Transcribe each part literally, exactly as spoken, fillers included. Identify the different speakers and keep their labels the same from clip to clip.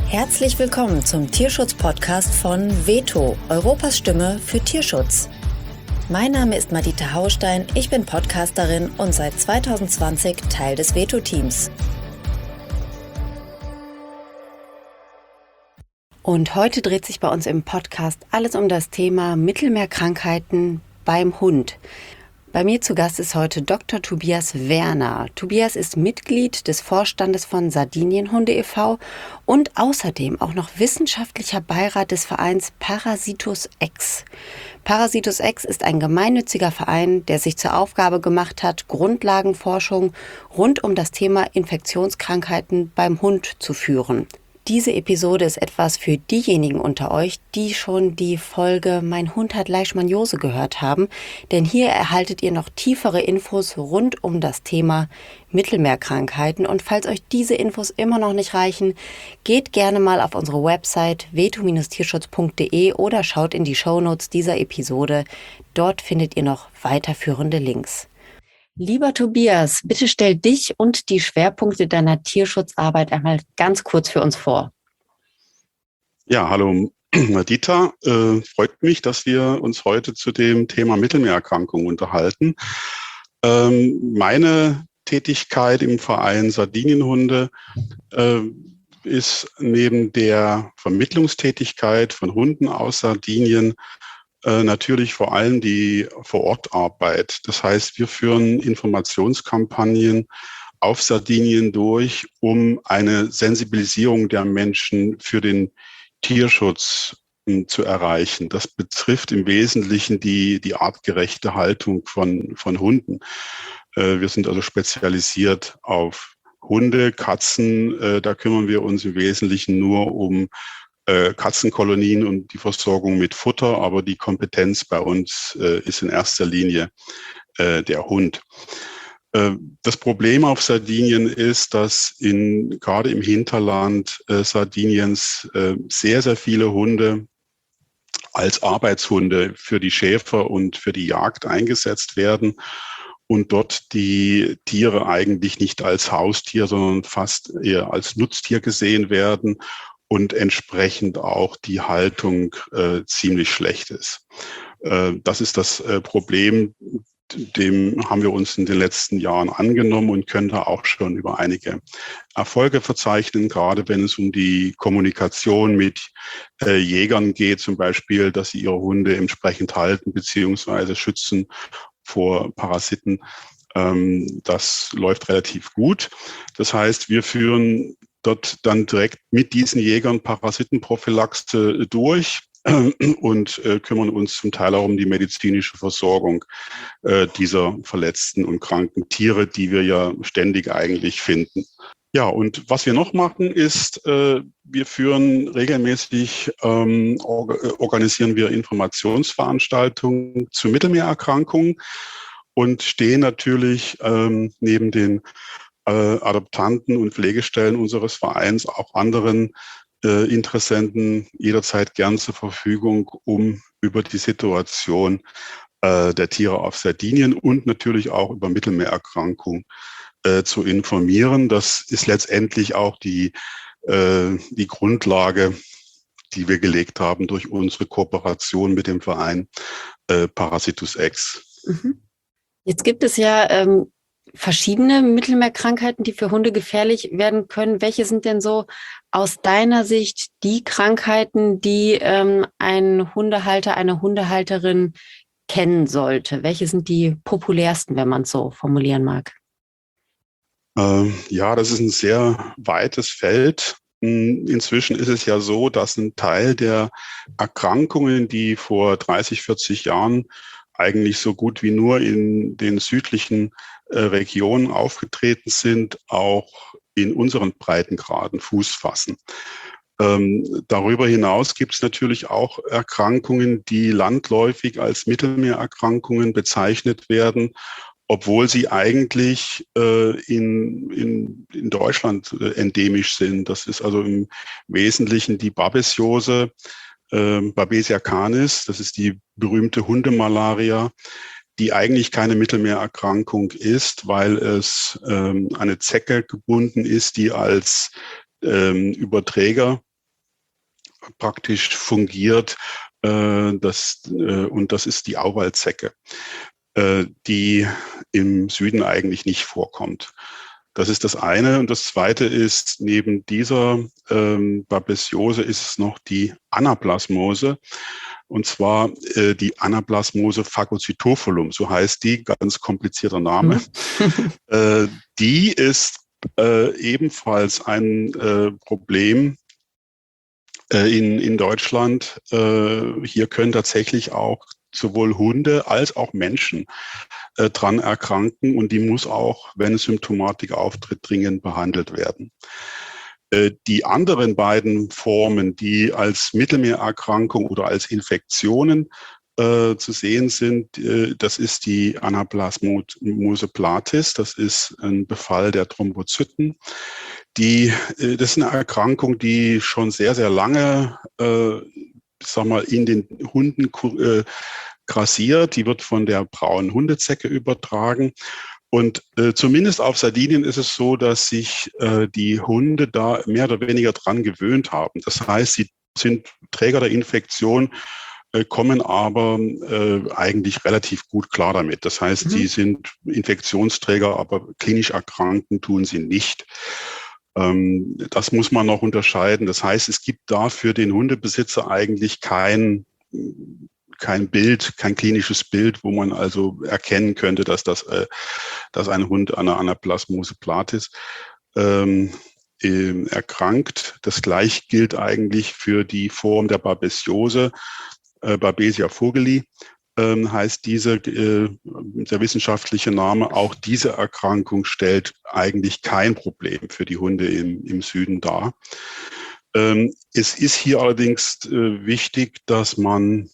Speaker 1: Herzlich willkommen zum Tierschutz-Podcast von Veto, Europas Stimme für Tierschutz. Mein Name ist Madita Haustein, ich bin Podcasterin und seit zwanzig zwanzig Teil des Veto-Teams. Und heute dreht sich bei uns im Podcast alles um das Thema Mittelmeerkrankheiten beim Hund. Bei mir zu Gast ist heute Doktor Tobias Werner. Tobias ist Mitglied des Vorstandes von Sardinienhunde e V und außerdem auch noch wissenschaftlicher Beirat des Vereins Parasitus X. Parasitus X ist ein gemeinnütziger Verein, der sich zur Aufgabe gemacht hat, Grundlagenforschung rund um das Thema Infektionskrankheiten beim Hund zu führen. Diese Episode ist etwas für diejenigen unter euch, die schon die Folge Mein Hund hat Leishmaniose gehört haben, denn hier erhaltet ihr noch tiefere Infos rund um das Thema Mittelmeerkrankheiten. Und falls euch diese Infos immer noch nicht reichen, geht gerne mal auf unsere Website veto Bindestrich tierschutz punkt de oder schaut in die Shownotes dieser Episode. Dort findet ihr noch weiterführende Links. Lieber Tobias, bitte stell dich und die Schwerpunkte deiner Tierschutzarbeit einmal ganz kurz für uns vor.
Speaker 2: Ja, hallo Madita. Äh, freut mich, dass wir uns heute zu dem Thema Mittelmeererkrankungen unterhalten. Ähm, meine Tätigkeit im Verein Sardinienhunde äh, ist neben der Vermittlungstätigkeit von Hunden aus Sardinien Äh, natürlich vor allem die Vorortarbeit. Das heißt, wir führen Informationskampagnen auf Sardinien durch, um eine Sensibilisierung der Menschen für den Tierschutz äh, zu erreichen. Das betrifft im Wesentlichen die, die artgerechte Haltung von, von Hunden. Äh, wir sind also spezialisiert auf Hunde, Katzen. Äh, da kümmern wir uns im Wesentlichen nur um Katzenkolonien und die Versorgung mit Futter, aber die Kompetenz bei uns äh, ist in erster Linie äh, der Hund. Äh, das Problem auf Sardinien ist, dass in, gerade im Hinterland äh, Sardiniens äh, sehr, sehr viele Hunde als Arbeitshunde für die Schäfer und für die Jagd eingesetzt werden und dort die Tiere eigentlich nicht als Haustier, sondern fast eher als Nutztier gesehen werden und entsprechend auch die Haltung äh, ziemlich schlecht ist. Äh, das ist das äh, Problem, dem haben wir uns in den letzten Jahren angenommen und können da auch schon über einige Erfolge verzeichnen, gerade wenn es um die Kommunikation mit äh, Jägern geht, zum Beispiel, dass sie ihre Hunde entsprechend halten beziehungsweise schützen vor Parasiten. Ähm, das läuft relativ gut. Das heißt, wir führen dort dann direkt mit diesen Jägern Parasitenprophylaxe durch äh, und äh, kümmern uns zum Teil auch um die medizinische Versorgung äh, dieser verletzten und kranken Tiere, die wir ja ständig eigentlich finden. Ja, und was wir noch machen ist, äh, wir führen regelmäßig, ähm, or- organisieren wir Informationsveranstaltungen zu Mittelmeererkrankungen und stehen natürlich ähm, neben den Adoptanten und Pflegestellen unseres Vereins auch anderen äh, Interessenten jederzeit gern zur Verfügung, um über die Situation äh, der Tiere auf Sardinien und natürlich auch über Mittelmeererkrankungen äh, zu informieren. Das ist letztendlich auch die, äh, die Grundlage, die wir gelegt haben durch unsere Kooperation mit dem Verein äh, Parasitus X.
Speaker 1: Mhm. Jetzt gibt es ja ähm verschiedene Mittelmeerkrankheiten, die für Hunde gefährlich werden können. Welche sind denn so aus deiner Sicht die Krankheiten, die ähm, ein Hundehalter, eine Hundehalterin kennen sollte? Welche sind die populärsten, wenn man es so formulieren mag?
Speaker 2: Ähm, ja, das ist ein sehr weites Feld. Inzwischen ist es ja so, dass ein Teil der Erkrankungen, die vor dreißig, vierzig Jahren eigentlich so gut wie nur in den südlichen äh, Regionen aufgetreten sind, auch in unseren Breitengraden Fuß fassen. Ähm, darüber hinaus gibt es natürlich auch Erkrankungen, die landläufig als Mittelmeererkrankungen bezeichnet werden, obwohl sie eigentlich äh, in, in, in Deutschland äh, endemisch sind. Das ist also im Wesentlichen die Babesiose, äh, Babesia canis, das ist die berühmte Hundemalaria, die eigentlich keine Mittelmeererkrankung ist, weil es ähm, eine Zecke gebunden ist, die als ähm, Überträger praktisch fungiert, äh, das, äh, und das ist die Auwaldzecke, äh, die im Süden eigentlich nicht vorkommt. Das ist das eine. Und das zweite ist, neben dieser ähm, Babesiose ist es noch die Anaplasmose. Und zwar äh, die Anaplasmose phagocytophilum, so heißt die, ganz komplizierter Name.
Speaker 1: Mhm.
Speaker 2: äh, die ist äh, ebenfalls ein äh, Problem äh, in, in Deutschland. Äh, hier können tatsächlich auch sowohl Hunde als auch Menschen äh, dran erkranken, und die muss auch, wenn Symptomatik auftritt, dringend behandelt werden. Äh, die anderen beiden Formen, die als Mittelmeererkrankung oder als Infektionen äh, zu sehen sind, äh, das ist die Anaplasmose platis, das ist ein Befall der Thrombozyten. Die, äh, das ist eine Erkrankung, die schon sehr, sehr lange äh, sag mal, in den Hunden äh, grassiert. Die wird von der braunen Hundezecke übertragen. Und äh, zumindest auf Sardinien ist es so, dass sich äh, die Hunde da mehr oder weniger dran gewöhnt haben. Das heißt, sie sind Träger der Infektion, äh, kommen aber äh, eigentlich relativ gut klar damit. Das heißt,
Speaker 1: Mhm.
Speaker 2: sie sind Infektionsträger, aber klinisch erkranken tun sie nicht. Ähm, das muss man noch unterscheiden. Das heißt, es gibt da für den Hundebesitzer eigentlich kein kein Bild, kein klinisches Bild, wo man also erkennen könnte, dass das, äh, dass ein Hund an einer Anaplasmose platis ähm, äh, erkrankt. Das gleiche gilt eigentlich für die Form der Babesiose, äh, Babesia vogeli ähm, heißt diese, äh, der wissenschaftliche Name. Auch diese Erkrankung stellt eigentlich kein Problem für die Hunde im, im Süden dar. Ähm, es ist hier allerdings äh, wichtig, dass man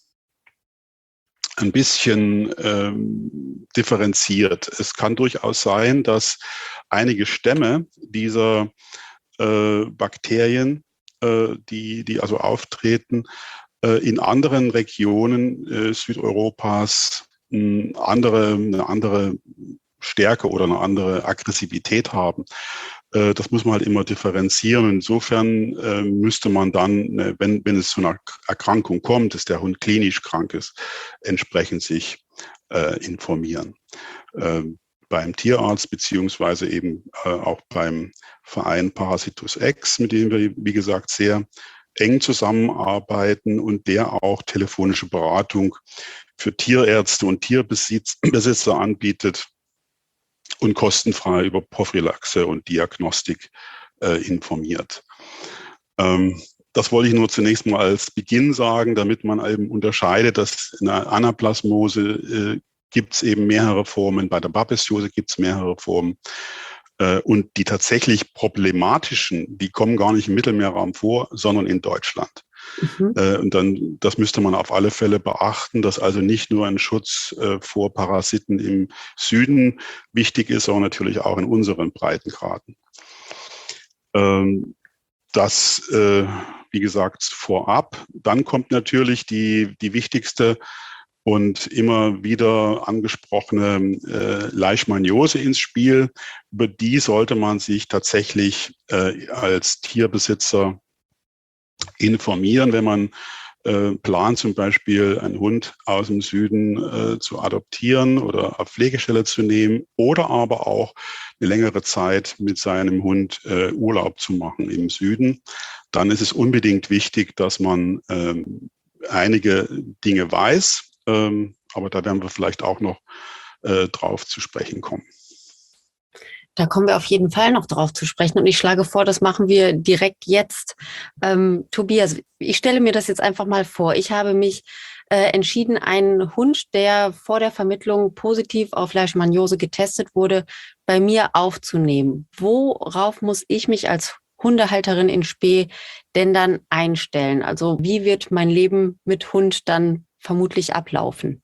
Speaker 2: ein bisschen ähm, differenziert. Es kann durchaus sein, dass einige Stämme dieser äh, Bakterien, äh, die, die also auftreten, äh, in anderen Regionen äh, Südeuropas eine andere, eine andere Stärke oder eine andere Aggressivität haben. Äh, das muss man halt immer differenzieren. Insofern äh, müsste man dann, äh, wenn, wenn es zu einer Erkrankung kommt, dass der Hund klinisch krank ist, entsprechend sich äh, informieren. Ähm, beim Tierarzt beziehungsweise eben äh, auch beim Verein Parasitus Ex, mit dem wir, wie gesagt, sehr eng zusammenarbeiten und der auch telefonische Beratung für Tierärzte und Tierbesitzer anbietet und kostenfrei über Prophylaxe und Diagnostik äh, informiert. Ähm, das wollte ich nur zunächst mal als Beginn sagen, damit man eben unterscheidet, dass in der Anaplasmose äh, gibt es eben mehrere Formen, bei der Babesiose gibt es mehrere Formen. Äh, und die tatsächlich problematischen, die kommen gar nicht im Mittelmeerraum vor, sondern in Deutschland.
Speaker 1: Mhm.
Speaker 2: Äh, und dann, das müsste man auf alle Fälle beachten, dass also nicht nur ein Schutz äh, vor Parasiten im Süden wichtig ist, sondern natürlich auch in unseren Breitengraden. Ähm, das, äh, wie gesagt, vorab. Dann kommt natürlich die, die wichtigste und immer wieder angesprochene äh, Leishmaniose ins Spiel. Über die sollte man sich tatsächlich äh, als Tierbesitzer informieren, wenn man äh, plant, zum Beispiel einen Hund aus dem Süden äh, zu adoptieren oder auf Pflegestelle zu nehmen oder aber auch eine längere Zeit mit seinem Hund äh, Urlaub zu machen im Süden. Dann ist es unbedingt wichtig, dass man ähm, einige Dinge weiß, ähm, aber da werden wir vielleicht auch noch äh, drauf zu sprechen kommen.
Speaker 1: Da kommen wir auf jeden Fall noch drauf zu sprechen. Und ich schlage vor, das machen wir direkt jetzt. Ähm, Tobias, ich stelle mir das jetzt einfach mal vor. Ich habe mich äh, entschieden, einen Hund, der vor der Vermittlung positiv auf Leishmaniose getestet wurde, bei mir aufzunehmen. Worauf muss ich mich als Hundehalterin in Spee denn dann einstellen? Also wie wird mein Leben mit Hund dann vermutlich ablaufen?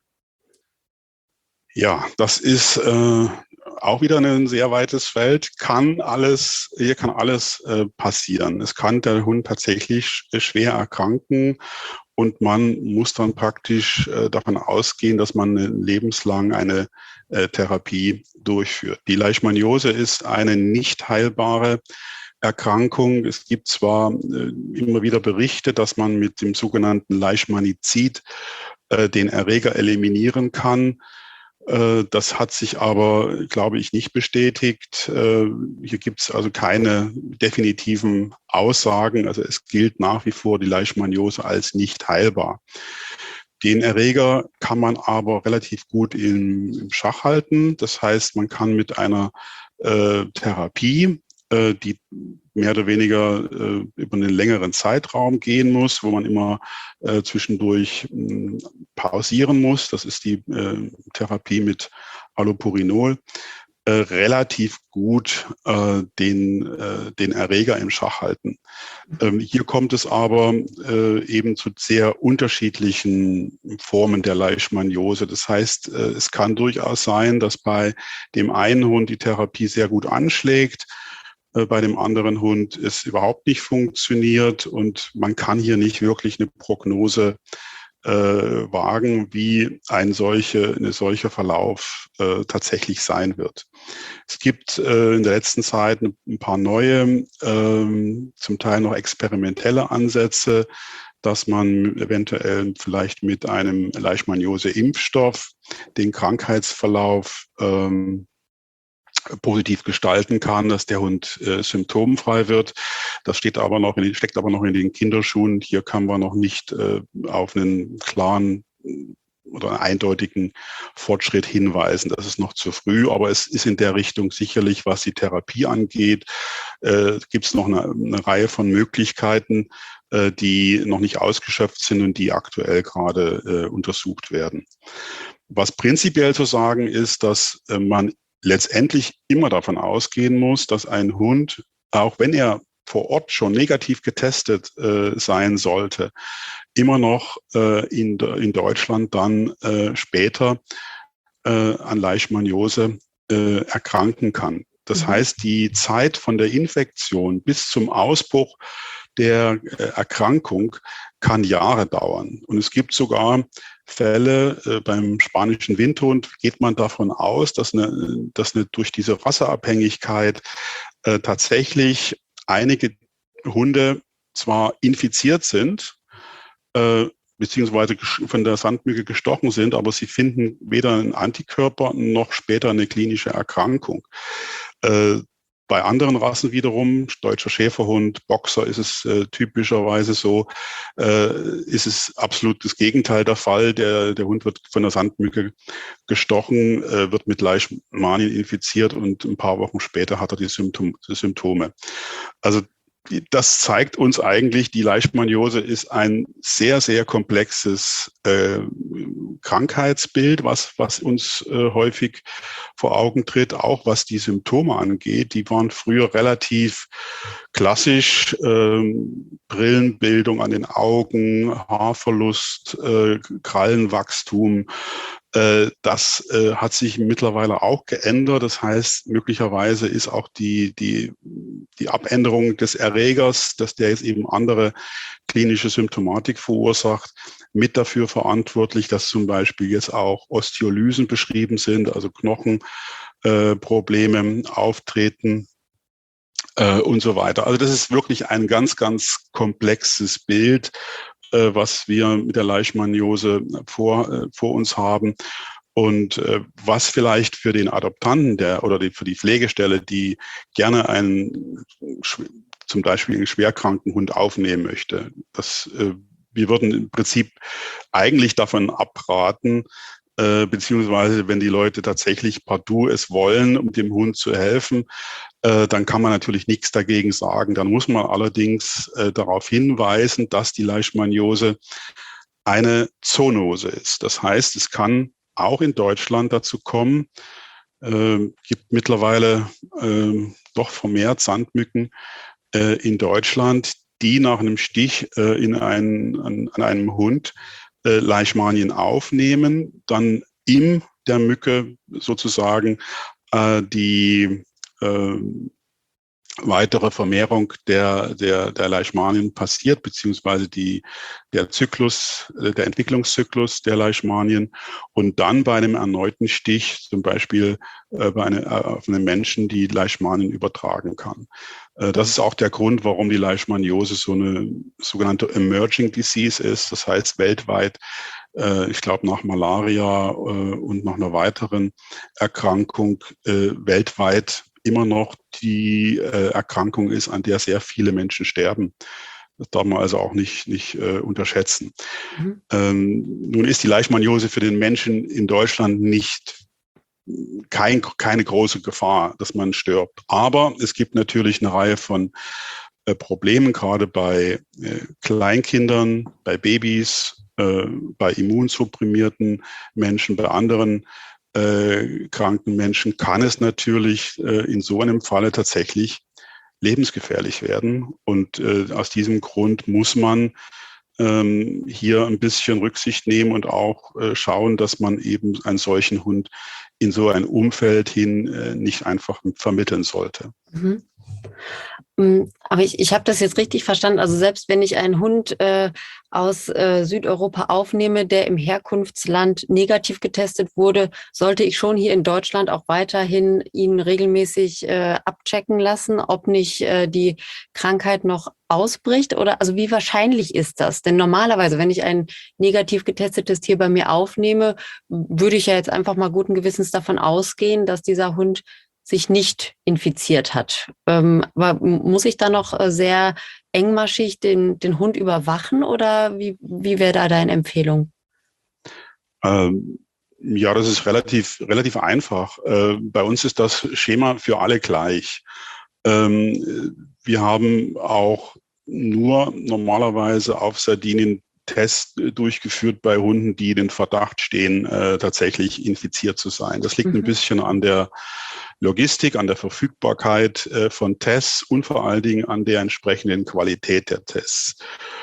Speaker 2: Ja, das ist äh, auch wieder ein sehr weites Feld. Kann alles, hier kann alles äh, passieren. Es kann der Hund tatsächlich schwer erkranken und man muss dann praktisch äh, davon ausgehen, dass man lebenslang eine äh, Therapie durchführt. Die Leishmaniose ist eine nicht heilbare Erkrankung. Es gibt zwar äh, immer wieder Berichte, dass man mit dem sogenannten Leishmanizid äh, den Erreger eliminieren kann. Äh, das hat sich aber, glaube ich, nicht bestätigt. Äh, hier gibt es also keine definitiven Aussagen. Also es gilt nach wie vor die Leishmaniose als nicht heilbar. Den Erreger kann man aber relativ gut im, im Schach halten. Das heißt, man kann mit einer äh, Therapie, äh, die mehr oder weniger äh, über einen längeren Zeitraum gehen muss, wo man immer äh, zwischendurch mh, pausieren muss. Das ist die äh, Therapie mit Allopurinol. Äh, relativ gut äh, den, äh, den Erreger im Schach halten. Ähm, hier kommt es aber äh, eben zu sehr unterschiedlichen Formen der Leishmaniose. Das heißt, äh, es kann durchaus sein, dass bei dem einen Hund die Therapie sehr gut anschlägt, äh, bei dem anderen Hund es überhaupt nicht funktioniert und man kann hier nicht wirklich eine Prognose äh, wagen, wie ein solche, eine solcher Verlauf äh, tatsächlich sein wird. Es gibt äh, in der letzten Zeit ein, ein paar neue, ähm, zum Teil noch experimentelle Ansätze, dass man eventuell vielleicht mit einem Leishmaniose-Impfstoff den Krankheitsverlauf ähm, positiv gestalten kann, dass der Hund äh, symptomfrei wird. Das steht aber noch in, steckt aber noch in den Kinderschuhen. Hier kann man noch nicht äh, auf einen klaren oder einen eindeutigen Fortschritt hinweisen. Das ist noch zu früh, aber es ist in der Richtung sicherlich, was die Therapie angeht, äh, gibt es noch eine, eine Reihe von Möglichkeiten, äh, die noch nicht ausgeschöpft sind und die aktuell gerade äh, untersucht werden. Was prinzipiell zu sagen ist, dass äh, man letztendlich immer davon ausgehen muss, dass ein Hund, auch wenn er vor Ort schon negativ getestet äh, sein sollte, immer noch äh, in, in Deutschland dann äh, später äh, an Leishmaniose äh, erkranken kann. Das mhm. heißt, die Zeit von der Infektion bis zum Ausbruch der äh, Erkrankung kann Jahre dauern. Und es gibt sogar Fälle, äh, beim spanischen Windhund geht man davon aus, dass eine, dass eine durch diese Rasseabhängigkeit äh, tatsächlich einige Hunde zwar infiziert sind, äh, beziehungsweise von der Sandmücke gestochen sind, aber sie finden weder einen Antikörper noch später eine klinische Erkrankung. Äh, Bei anderen Rassen wiederum, deutscher Schäferhund, Boxer, ist es äh, typischerweise so, äh, ist es absolut das Gegenteil der Fall. Der, der Hund wird von der Sandmücke gestochen, äh, wird mit Leishmanien infiziert und ein paar Wochen später hat er die, Symptom die Symptome. Also das zeigt uns eigentlich, die Leishmaniose ist ein sehr, sehr komplexes äh, Krankheitsbild, was, was uns äh, häufig vor Augen tritt, auch was die Symptome angeht. Die waren früher relativ klassisch, äh, Brillenbildung an den Augen, Haarverlust, äh, Krallenwachstum. Das äh, hat sich mittlerweile auch geändert. Das heißt, möglicherweise ist auch die, die, die Abänderung des Erregers, dass der jetzt eben andere klinische Symptomatik verursacht, mit dafür verantwortlich, dass zum Beispiel jetzt auch Osteolysen beschrieben sind, also Knochenprobleme äh, auftreten äh, und so weiter. Also das ist wirklich ein ganz, ganz komplexes Bild, was wir mit der Leishmaniose vor, äh, vor uns haben und äh, was vielleicht für den Adoptanten der oder die, für die Pflegestelle, die gerne einen zum Beispiel einen schwerkranken Hund aufnehmen möchte. Das, äh, wir würden im Prinzip eigentlich davon abraten, äh, beziehungsweise wenn die Leute tatsächlich partout es wollen, um dem Hund zu helfen, äh, dann kann man natürlich nichts dagegen sagen. Dann muss man allerdings äh, darauf hinweisen, dass die Leishmaniose eine Zoonose ist. Das heißt, es kann auch in Deutschland dazu kommen, äh, gibt mittlerweile äh, doch vermehrt Sandmücken äh, in Deutschland, die nach einem Stich äh, in einen, an, an einem Hund äh, Leishmanien aufnehmen, dann in der Mücke sozusagen äh, die, äh, weitere Vermehrung der, der, der Leishmanien passiert, beziehungsweise die, der Zyklus, der Entwicklungszyklus der Leishmanien und dann bei einem erneuten Stich, zum Beispiel äh, bei einer, auf einen Menschen, die Leishmanien übertragen kann. Äh, das ist auch der Grund, warum die Leishmaniose so eine sogenannte Emerging Disease ist. Das heißt weltweit, äh, ich glaube nach Malaria äh, und nach einer weiteren Erkrankung äh, weltweit immer noch die äh, Erkrankung ist, an der sehr viele Menschen sterben. Das darf man also auch nicht, nicht äh, unterschätzen. Mhm. Ähm, nun ist die Leishmaniose für den Menschen in Deutschland nicht kein, keine große Gefahr, dass man stirbt. Aber es gibt natürlich eine Reihe von äh, Problemen, gerade bei äh, Kleinkindern, bei Babys, äh, bei immunsupprimierten Menschen, bei anderen Äh, kranken Menschen kann es natürlich äh, in so einem Falle tatsächlich lebensgefährlich werden. Und äh, aus diesem Grund muss man ähm, hier ein bisschen Rücksicht nehmen und auch äh, schauen, dass man eben einen solchen Hund in so ein Umfeld hin äh, nicht einfach vermitteln sollte.
Speaker 1: Mhm. Aber ich, ich habe das jetzt richtig verstanden. Also selbst wenn ich einen Hund äh, aus äh, Südeuropa aufnehme, der im Herkunftsland negativ getestet wurde, sollte ich schon hier in Deutschland auch weiterhin ihn regelmäßig äh, abchecken lassen, ob nicht äh, die Krankheit noch ausbricht? Oder also wie wahrscheinlich ist das? Denn normalerweise, wenn ich ein negativ getestetes Tier bei mir aufnehme, würde ich ja jetzt einfach mal guten Gewissens davon ausgehen, dass dieser Hund sich nicht infiziert hat. Ähm, aber muss ich da noch sehr engmaschig den, den Hund überwachen oder wie, wie wäre da deine Empfehlung?
Speaker 2: Ähm, ja, das ist relativ, relativ einfach. Äh, bei uns ist das Schema für alle gleich. Ähm, wir haben auch nur normalerweise auf Sardinien Tests durchgeführt bei Hunden, die den Verdacht stehen, äh, tatsächlich infiziert zu sein. Das liegt mhm. ein bisschen an der Logistik, an der Verfügbarkeit äh, von Tests und vor allen Dingen an der entsprechenden Qualität der Tests.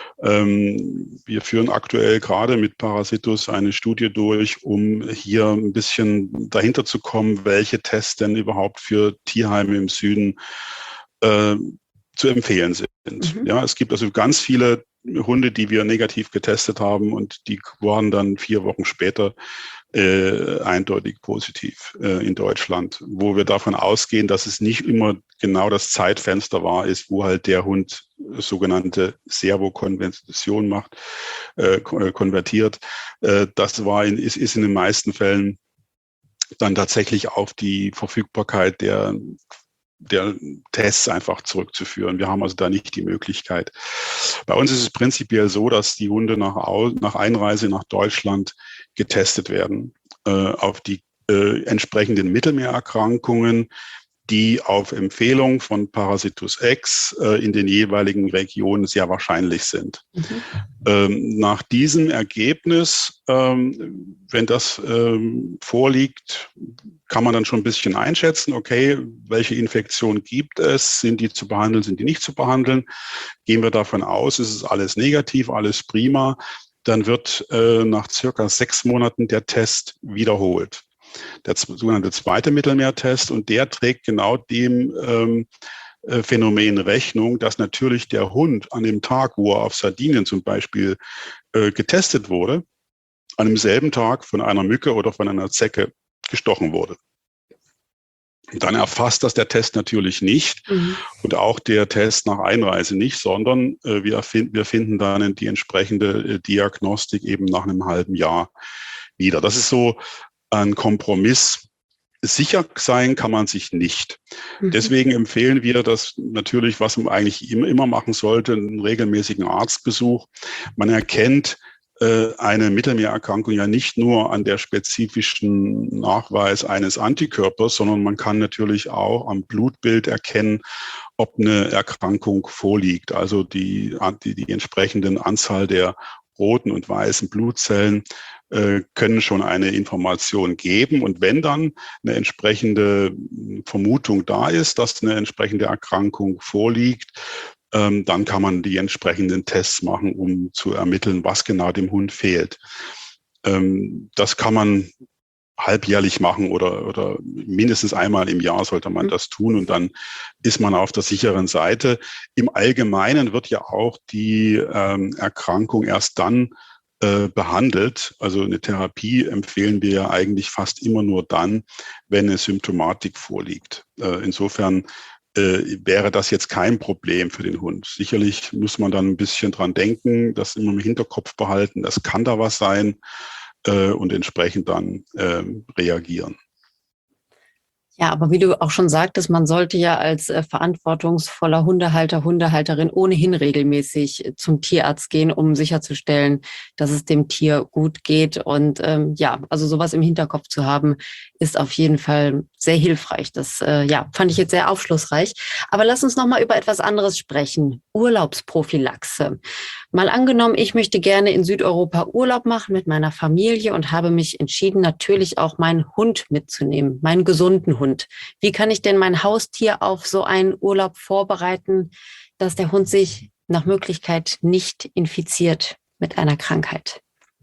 Speaker 2: Ähm, wir führen aktuell gerade mit Parasitus eine Studie durch, um hier ein bisschen dahinter zu kommen, welche Tests denn überhaupt für Tierheime im Süden äh, zu empfehlen sind. Mhm. Ja, es gibt also ganz viele Hunde, die wir negativ getestet haben und die waren dann vier Wochen später äh, eindeutig positiv äh, in Deutschland, wo wir davon ausgehen, dass es nicht immer genau das Zeitfenster war, ist, wo halt der Hund sogenannte Servokonversion macht, äh, konvertiert. Äh, das war in, ist, ist in den meisten Fällen dann tatsächlich auf die Verfügbarkeit der der Tests einfach zurückzuführen. Wir haben also da nicht die Möglichkeit. Bei uns ist es prinzipiell so, dass die Hunde nach, nach Einreise nach Deutschland getestet werden äh, auf die äh, entsprechenden Mittelmeererkrankungen, die auf Empfehlung von Parasitus X äh, in den jeweiligen Regionen sehr wahrscheinlich sind. Mhm. Ähm, nach diesem Ergebnis, ähm, wenn das ähm, vorliegt, kann man dann schon ein bisschen einschätzen, okay, welche Infektion gibt es, sind die zu behandeln, sind die nicht zu behandeln. Gehen wir davon aus, es ist alles negativ, alles prima, dann wird äh, nach circa sechs Monaten der Test wiederholt. Der sogenannte zweite Mittelmeertest, und der trägt genau dem ähm, äh, Phänomen Rechnung, dass natürlich der Hund an dem Tag, wo er auf Sardinien zum Beispiel äh, getestet wurde, an demselben Tag von einer Mücke oder von einer Zecke gestochen wurde. Und dann erfasst das der Test natürlich nicht mhm. und auch der Test nach Einreise nicht, sondern äh, wir, find, wir finden dann die entsprechende äh, Diagnostik eben nach einem halben Jahr wieder. Das ist so ein Kompromiss. Sicher sein kann man sich nicht. Mhm. Deswegen empfehlen wir das natürlich, was man eigentlich immer machen sollte, einen regelmäßigen Arztbesuch. Man erkennt äh, eine Mittelmeererkrankung ja nicht nur an der spezifischen Nachweis eines Antikörpers, sondern man kann natürlich auch am Blutbild erkennen, ob eine Erkrankung vorliegt. Also die, die, die entsprechenden Anzahl der roten und weißen Blutzellen äh, können schon eine Information geben. Und wenn dann eine entsprechende Vermutung da ist, dass eine entsprechende Erkrankung vorliegt, ähm, dann kann man die entsprechenden Tests machen, um zu ermitteln, was genau dem Hund fehlt. Ähm, das kann man halbjährlich machen oder, oder mindestens einmal im Jahr sollte man das tun und dann ist man auf der sicheren Seite. Im Allgemeinen wird ja auch die ähm, Erkrankung erst dann äh, behandelt. Also eine Therapie empfehlen wir ja eigentlich fast immer nur dann, wenn eine Symptomatik vorliegt. Äh, insofern äh, wäre das jetzt kein Problem für den Hund. Sicherlich muss man dann ein bisschen dran denken, das immer im Hinterkopf behalten, das kann da was sein. Und entsprechend dann ähm, reagieren.
Speaker 1: Ja, aber wie du auch schon sagtest, man sollte ja als äh, verantwortungsvoller Hundehalter, Hundehalterin ohnehin regelmäßig äh, zum Tierarzt gehen, um sicherzustellen, dass es dem Tier gut geht. Und ähm, ja, also sowas im Hinterkopf zu haben, ist auf jeden Fall sehr hilfreich. Das äh, ja, fand ich jetzt sehr aufschlussreich. Aber lass uns noch mal über etwas anderes sprechen. Urlaubsprophylaxe. Mal angenommen, ich möchte gerne in Südeuropa Urlaub machen mit meiner Familie und habe mich entschieden, natürlich auch meinen Hund mitzunehmen, meinen gesunden Hund. Wie kann ich denn mein Haustier auf so einen Urlaub vorbereiten, dass der Hund sich nach Möglichkeit nicht infiziert mit einer Krankheit?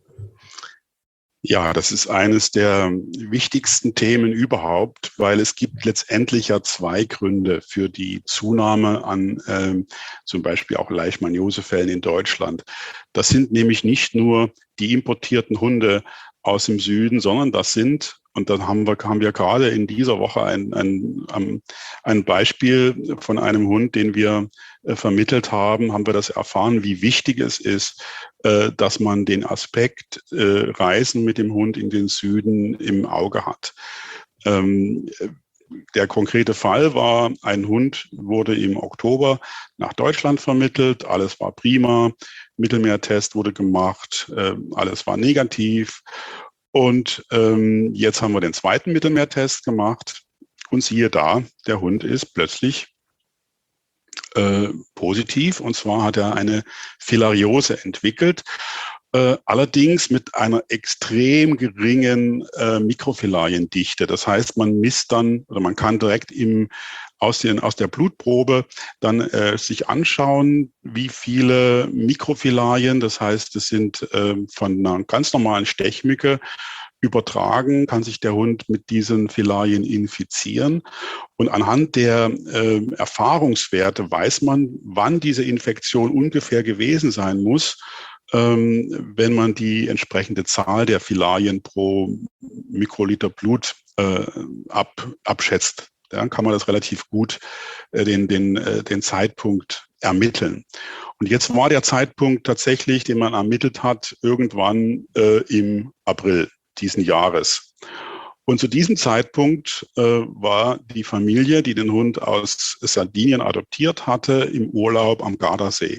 Speaker 2: Ja, das ist eines der wichtigsten Themen überhaupt, weil es gibt letztendlich ja zwei Gründe für die Zunahme an ähm, zum Beispiel auch Leishmaniose-Fällen in Deutschland. Das sind nämlich nicht nur die importierten Hunde aus dem Süden, sondern das sind, und dann haben wir, haben wir gerade in dieser Woche ein, ein, ein Beispiel von einem Hund, den wir äh, vermittelt haben, haben wir das erfahren, wie wichtig es ist, äh, dass man den Aspekt äh, Reisen mit dem Hund in den Süden im Auge hat. Ähm, Der konkrete Fall war, ein Hund wurde im Oktober nach Deutschland vermittelt, alles war prima, Mittelmeertest wurde gemacht, äh, alles war negativ. Und ähm, jetzt haben wir den zweiten Mittelmeertest gemacht und siehe da, der Hund ist plötzlich äh, positiv und zwar hat er eine Filariose entwickelt, äh, allerdings mit einer extrem geringen äh, Mikrofilariendichte. Das heißt, man misst dann oder man kann direkt im aus, den, aus der Blutprobe dann äh, sich anschauen, wie viele Mikrofilarien, das heißt, es sind äh, von einer ganz normalen Stechmücke übertragen, kann sich der Hund mit diesen Filarien infizieren. Und anhand der äh, Erfahrungswerte weiß man, wann diese Infektion ungefähr gewesen sein muss, ähm, wenn man die entsprechende Zahl der Filarien pro Mikroliter Blut äh, ab, abschätzt. Dann kann man das relativ gut äh, den, den, äh, den Zeitpunkt ermitteln. Und jetzt war der Zeitpunkt tatsächlich, den man ermittelt hat, irgendwann äh, im April diesen Jahres. Und zu diesem Zeitpunkt äh, war die Familie, die den Hund aus Sardinien adoptiert hatte, im Urlaub am Gardasee.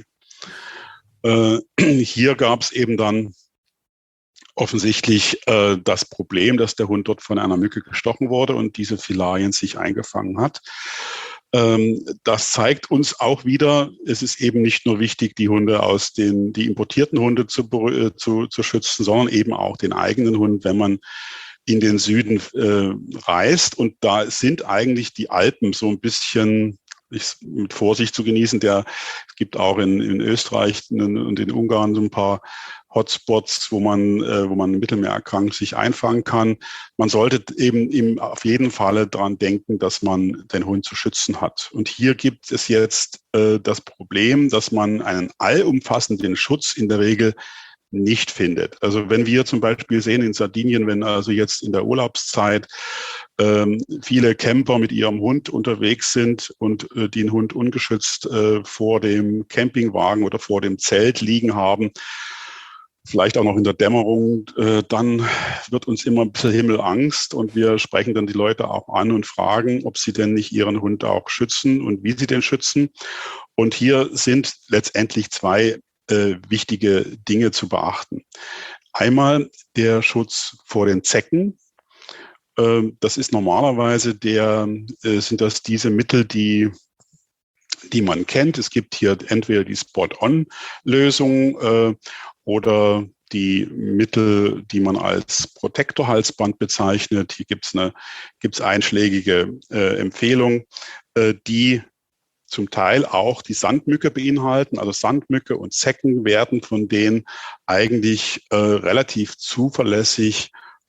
Speaker 2: Äh, hier gab es eben dann offensichtlich äh, das Problem, dass der Hund dort von einer Mücke gestochen wurde und diese Filarien sich eingefangen hat. Ähm, das zeigt uns auch wieder, es ist eben nicht nur wichtig, die Hunde aus den, die importierten Hunde zu, äh, zu, zu schützen, sondern eben auch den eigenen Hund, wenn man in den Süden äh, reist. Und da sind eigentlich die Alpen so ein bisschen ich, mit Vorsicht zu genießen. Der, es gibt auch in, in Österreich und in Ungarn so ein paar Hotspots, wo man, äh, wo man mittelmeererkrankt sich einfangen kann. Man sollte eben, eben auf jeden Fall daran denken, dass man den Hund zu schützen hat. Und hier gibt es jetzt äh, das Problem, dass man einen allumfassenden Schutz in der Regel nicht findet. Also wenn wir zum Beispiel sehen in Sardinien, wenn also jetzt in der Urlaubszeit ähm, viele Camper mit ihrem Hund unterwegs sind und äh, den Hund ungeschützt äh, vor dem Campingwagen oder vor dem Zelt liegen haben, vielleicht auch noch in der Dämmerung, äh, dann wird uns immer ein bisschen Himmelangst und wir sprechen dann die Leute auch an und fragen, ob sie denn nicht ihren Hund auch schützen und wie sie den schützen. Und hier sind letztendlich zwei äh, wichtige Dinge zu beachten. Einmal der Schutz vor den Zecken. Äh, das ist normalerweise der, äh, sind das diese Mittel, die die man kennt. Es gibt hier entweder die Spot-on-Lösung äh, oder die Mittel, die man als Protektorhalsband bezeichnet. Hier gibt es eine gibt's einschlägige äh, Empfehlung, äh, die zum Teil auch die Sandmücke beinhalten. Also Sandmücke und Zecken werden von denen eigentlich äh, relativ zuverlässig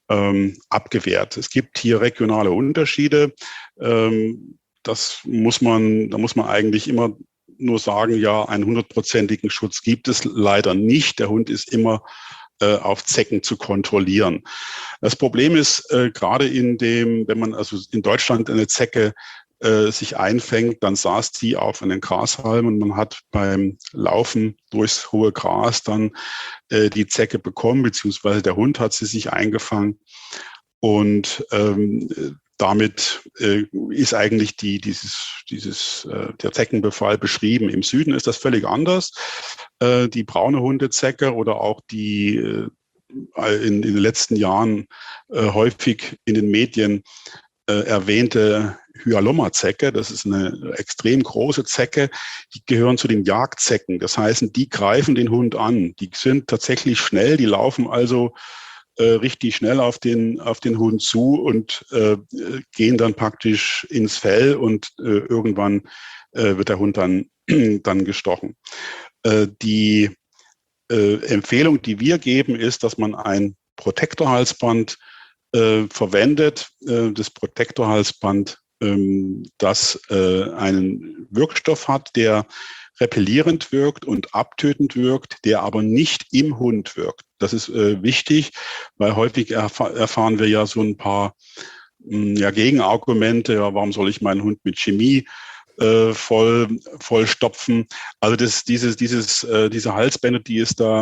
Speaker 2: ähm, abgewehrt. Es gibt hier regionale Unterschiede. Ähm, das muss man, da muss man eigentlich immer nur sagen, ja, einen hundertprozentigen Schutz gibt es leider nicht. Der Hund ist immer äh, auf Zecken zu kontrollieren. Das Problem ist äh, gerade in dem, wenn man also in Deutschland eine Zecke äh, sich einfängt, dann saß die auf einen Grashalm und man hat beim Laufen durchs hohe Gras dann äh, die Zecke bekommen, beziehungsweise der Hund hat sie sich eingefangen. Und ähm, damit äh, ist eigentlich die, dieses, dieses, äh, der Zeckenbefall beschrieben. Im Süden ist das völlig anders. Äh, die braune Hundezecke oder auch die äh, in, in den letzten Jahren äh, häufig in den Medien äh, erwähnte Hyalomma-Zecke, das ist eine extrem große Zecke, die gehören zu den Jagdzecken. Das heißt, die greifen den Hund an. Die sind tatsächlich schnell, die laufen also äh, richtig schnell auf den, auf den Hund zu und äh, gehen dann praktisch ins Fell und äh, irgendwann äh, wird der Hund dann, dann gestochen. Äh, die äh, Empfehlung, die wir geben, ist, dass man ein Protektorhalsband äh, verwendet. Äh, das Protektorhalsband, ähm, das äh, einen Wirkstoff hat, der repellierend wirkt und abtötend wirkt, der aber nicht im Hund wirkt. Das ist äh, wichtig, weil häufig erf erfahren wir ja so ein paar mh, ja, Gegenargumente. Ja, warum soll ich meinen Hund mit Chemie äh, voll, voll stopfen? Also das, dieses, dieses, äh, diese Halsbänder, die es da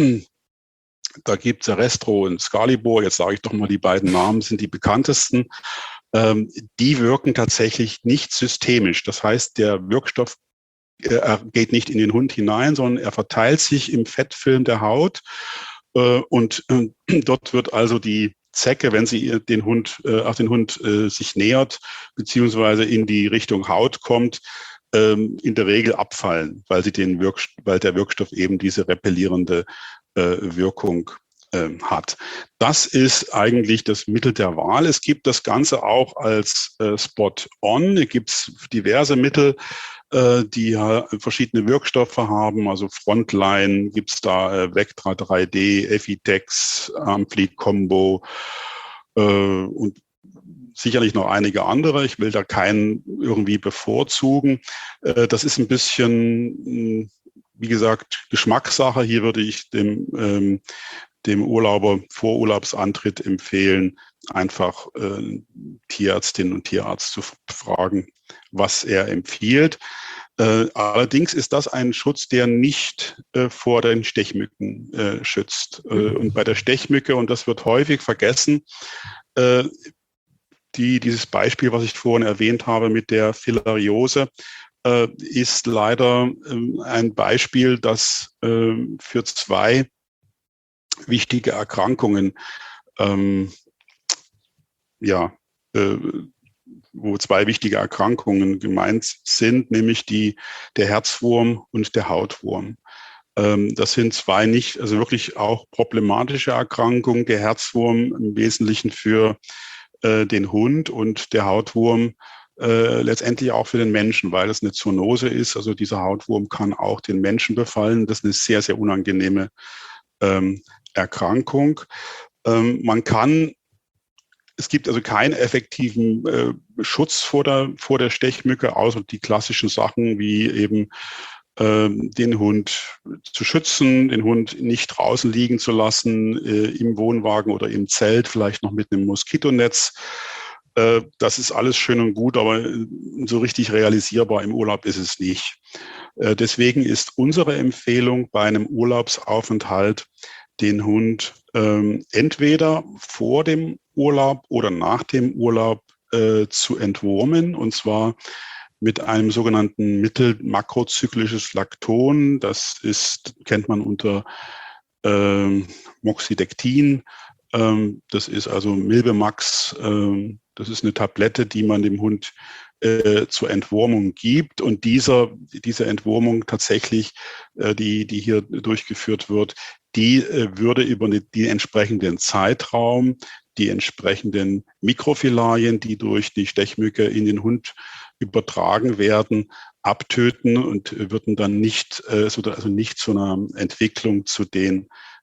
Speaker 2: da gibt es Restro und Scalibor, jetzt sage ich doch mal die beiden Namen, sind die bekanntesten. Ähm, die wirken tatsächlich nicht systemisch. Das heißt, der Wirkstoff er geht nicht in den Hund hinein, sondern er verteilt sich im Fettfilm der Haut. Äh, und äh, dort wird also die Zecke, wenn sie den Hund, äh, auf den Hund äh, sich nähert, beziehungsweise in die Richtung Haut kommt, ähm, in der Regel abfallen, weil sie den Wirk weil der Wirkstoff eben diese repellierende äh, Wirkung äh, hat. Das ist eigentlich das Mittel der Wahl. Es gibt das Ganze auch als äh, Spot-on. Es gibt diverse Mittel, die ja verschiedene Wirkstoffe haben, also Frontline gibt es da äh, Vectra drei D, Effitex, Ampli-Combo äh, und sicherlich noch einige andere. Ich will da keinen irgendwie bevorzugen. Äh, das ist ein bisschen, wie gesagt, Geschmackssache. Hier würde ich dem, ähm, dem Urlauber vor Urlaubsantritt empfehlen, einfach äh, Tierärztinnen und Tierarzt zu fragen, was er empfiehlt. Äh, allerdings ist das ein Schutz, der nicht äh, vor den Stechmücken äh, schützt. Äh, und bei der Stechmücke, und das wird häufig vergessen, äh, die, dieses Beispiel, was ich vorhin erwähnt habe mit der Filariose, äh, ist leider äh, ein Beispiel, das äh, für zwei wichtige Erkrankungen ähm, ja, äh, wo zwei wichtige Erkrankungen gemeint sind, nämlich die, der Herzwurm und der Hautwurm. Ähm, das sind zwei nicht, also wirklich auch problematische Erkrankungen. Der Herzwurm im Wesentlichen für äh, den Hund und der Hautwurm äh, letztendlich auch für den Menschen, weil es eine Zoonose ist. Also dieser Hautwurm kann auch den Menschen befallen. Das ist eine sehr, sehr unangenehme ähm, Erkrankung. Ähm, man kann Es gibt also keinen effektiven äh, Schutz vor der, vor der Stechmücke, außer die klassischen Sachen wie eben ähm, den Hund zu schützen, den Hund nicht draußen liegen zu lassen, äh, im Wohnwagen oder im Zelt, vielleicht noch mit einem Moskitonetz. Äh, das ist alles schön und gut, aber so richtig realisierbar im Urlaub ist es nicht. Äh, deswegen ist unsere Empfehlung bei einem Urlaubsaufenthalt, den Hund ähm, entweder vor dem Urlaub oder nach dem Urlaub äh, zu entwurmen, und zwar mit einem sogenannten Mittel makrozyklisches Lacton. Das ist, kennt man unter ähm, Moxidectin. Ähm, das ist also Milbemax. Ähm, das ist eine Tablette, die man dem Hund äh, zur Entwurmung gibt. Und dieser, diese Entwurmung tatsächlich, äh, die, die hier durchgeführt wird, die äh, würde über die, die entsprechenden Zeitraum, die entsprechenden Mikrofilarien, die durch die Stechmücke in den Hund übertragen werden, abtöten und würden dann nicht, äh, also nicht zu einer Entwicklung zu den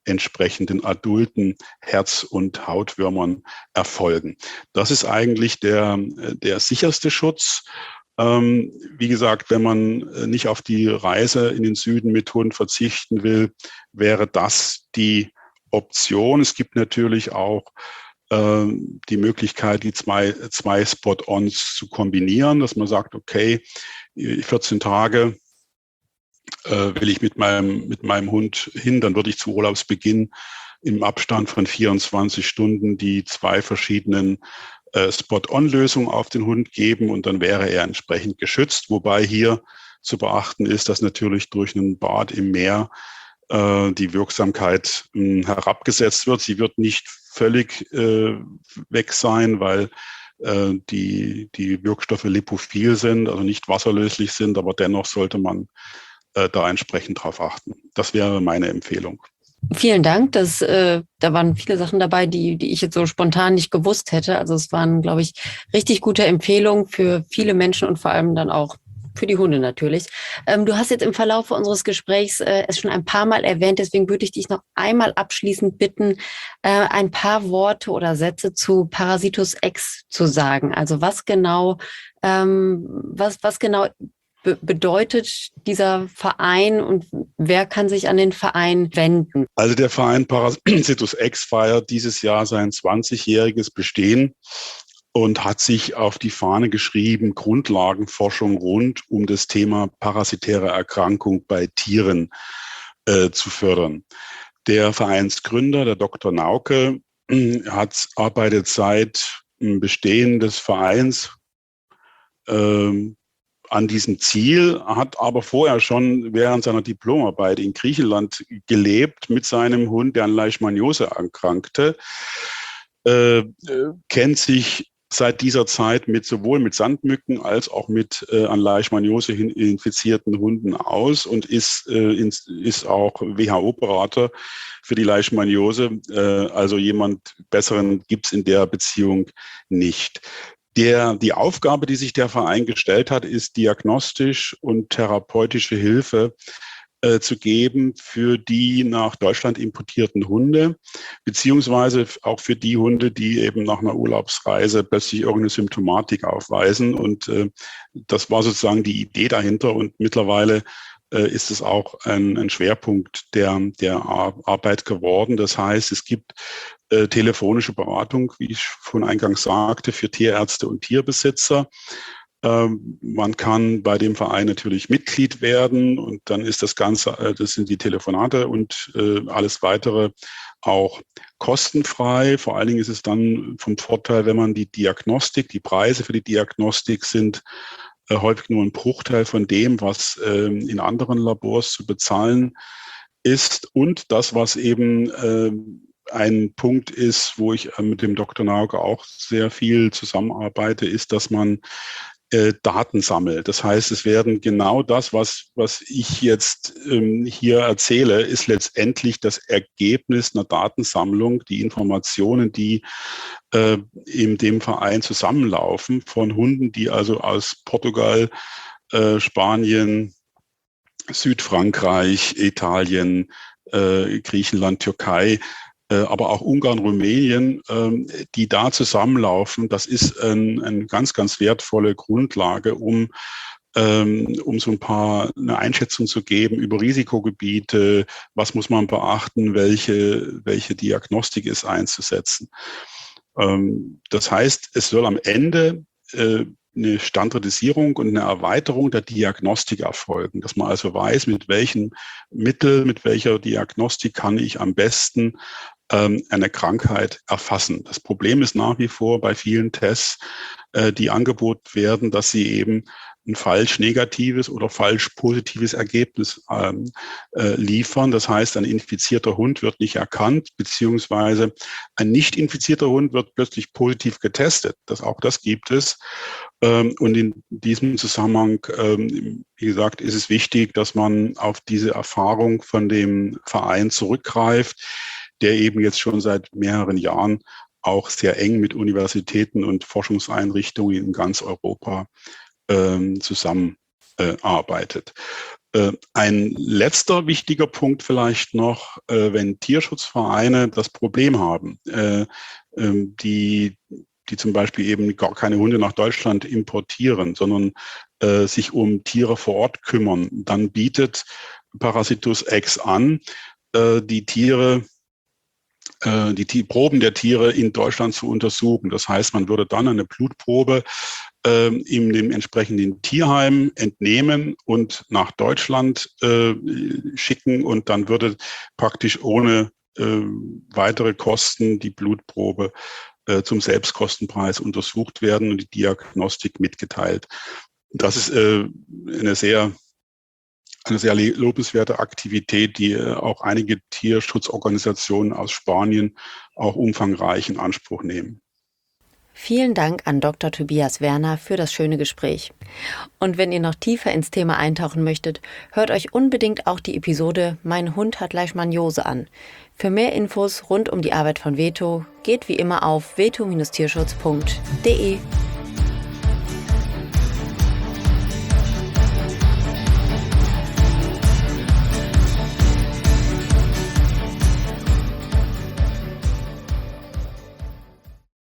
Speaker 2: entsprechenden adulten Herz- und Hautwürmern erfolgen. Das ist eigentlich der, der sicherste Schutz. Ähm, wie gesagt, wenn man nicht auf die Reise in den Süden mit Hund verzichten will, wäre das die Option. Es gibt natürlich auch äh, die Möglichkeit, die zwei, zwei Spot-ons zu kombinieren, dass man sagt, okay, vierzehn Tage äh, will ich mit meinem, mit meinem Hund hin, dann würde ich zu Urlaubsbeginn im Abstand von vierundzwanzig Stunden die zwei verschiedenen äh, Spot-on-Lösungen auf den Hund geben und dann wäre er entsprechend geschützt. Wobei hier zu beachten ist, dass natürlich durch einen Bad im Meer äh, die Wirksamkeit mh, herabgesetzt wird. Sie wird nicht völlig äh, weg sein, weil äh, die, die Wirkstoffe lipophil sind, also nicht wasserlöslich sind, aber dennoch sollte man äh, da entsprechend drauf achten. Das wäre meine Empfehlung.
Speaker 1: Vielen Dank. Das, äh, da waren viele Sachen dabei, die, die ich jetzt so spontan nicht gewusst hätte. Also es waren, glaube ich, richtig gute Empfehlungen für viele Menschen und vor allem dann auch für die Hunde natürlich. Ähm, du hast jetzt im Verlauf unseres Gesprächs äh, es schon ein paar Mal erwähnt, deswegen würde ich dich noch einmal abschließend bitten, äh, ein paar Worte oder Sätze zu Parasitus X zu sagen. Also was genau, ähm, was, was genau bedeutet dieser Verein und wer kann sich an den Verein wenden?
Speaker 2: Also der Verein Parasitus X feiert dieses Jahr sein zwanzigjähriges Bestehen und hat sich auf die Fahne geschrieben, Grundlagenforschung rund um das Thema parasitäre Erkrankung bei Tieren äh, zu fördern. Der Vereinsgründer, der Doktor Nauke, hat, arbeitet seit dem Bestehen des Vereins äh, an diesem Ziel, hat aber vorher schon während seiner Diplomarbeit in Griechenland gelebt mit seinem Hund, der an Leishmaniose erkrankte, äh, kennt sich seit dieser Zeit mit sowohl mit Sandmücken als auch mit äh, an Leishmaniose infizierten Hunden aus und ist, äh, ins, ist auch W H O-Berater für die Leishmaniose. Äh, also jemand Besseren gibt es in der Beziehung nicht. Der, die Aufgabe, die sich der Verein gestellt hat, ist diagnostisch und therapeutische Hilfe äh, zu geben für die nach Deutschland importierten Hunde, beziehungsweise auch für die Hunde, die eben nach einer Urlaubsreise plötzlich irgendeine Symptomatik aufweisen. Und äh, das war sozusagen die Idee dahinter. Und mittlerweile äh, ist es auch ein, ein Schwerpunkt der, der Arbeit geworden. Das heißt, es gibt Äh, telefonische Beratung, wie ich schon eingangs sagte, für Tierärzte und Tierbesitzer. Ähm, man kann bei dem Verein natürlich Mitglied werden und dann ist das Ganze, äh, das sind die Telefonate und äh, alles weitere auch kostenfrei. Vor allen Dingen ist es dann vom Vorteil, wenn man die Diagnostik, die Preise für die Diagnostik sind äh, häufig nur ein Bruchteil von dem, was äh, in anderen Labors zu bezahlen ist und das, was eben äh, ein Punkt ist, wo ich mit dem Doktor Nauke auch sehr viel zusammenarbeite, ist, dass man äh, Daten sammelt. Das heißt, es werden genau das, was, was ich jetzt ähm, hier erzähle, ist letztendlich das Ergebnis einer Datensammlung, die Informationen, die äh, in dem Verein zusammenlaufen von Hunden, die also aus Portugal, äh, Spanien, Südfrankreich, Italien, äh, Griechenland, Türkei, aber auch Ungarn, Rumänien, die da zusammenlaufen, das ist eine ein ganz, ganz wertvolle Grundlage, um, um so ein paar eine Einschätzung zu geben über Risikogebiete, was muss man beachten, welche, welche Diagnostik ist einzusetzen. Das heißt, es soll am Ende eine Standardisierung und eine Erweiterung der Diagnostik erfolgen, dass man also weiß, mit welchen Mitteln, mit welcher Diagnostik kann ich am besten eine Krankheit erfassen. Das Problem ist nach wie vor bei vielen Tests, die angeboten werden, dass sie eben ein falsch negatives oder falsch positives Ergebnis ähm, äh, liefern. Das heißt, ein infizierter Hund wird nicht erkannt, beziehungsweise ein nicht infizierter Hund wird plötzlich positiv getestet. Das, auch das gibt es. Ähm, und in diesem Zusammenhang, ähm, wie gesagt, ist es wichtig, dass man auf diese Erfahrung von dem Verein zurückgreift, der eben jetzt schon seit mehreren Jahren auch sehr eng mit Universitäten und Forschungseinrichtungen in ganz Europa ähm, zusammenarbeitet. Ein letzter wichtiger Punkt vielleicht noch, wenn Tierschutzvereine das Problem haben, die, die zum Beispiel eben gar keine Hunde nach Deutschland importieren, sondern sich um Tiere vor Ort kümmern, dann bietet Parasitus X an, die Tiere die, die Proben der Tiere in Deutschland zu untersuchen. Das heißt, man würde dann eine Blutprobe äh, in dem entsprechenden Tierheim entnehmen und nach Deutschland äh, schicken und dann würde praktisch ohne äh, weitere Kosten die Blutprobe äh, zum Selbstkostenpreis untersucht werden und die Diagnostik mitgeteilt. Das ist äh, eine sehr eine sehr lobenswerte Aktivität, die auch einige Tierschutzorganisationen aus Spanien auch umfangreich in Anspruch nehmen.
Speaker 1: Vielen Dank an Doktor Tobias Werner für das schöne Gespräch. Und wenn ihr noch tiefer ins Thema eintauchen möchtet, hört euch unbedingt auch die Episode Mein Hund hat Leishmaniose an. Für mehr Infos rund um die Arbeit von Veto geht wie immer auf veto Bindestrich tierschutz punkt de.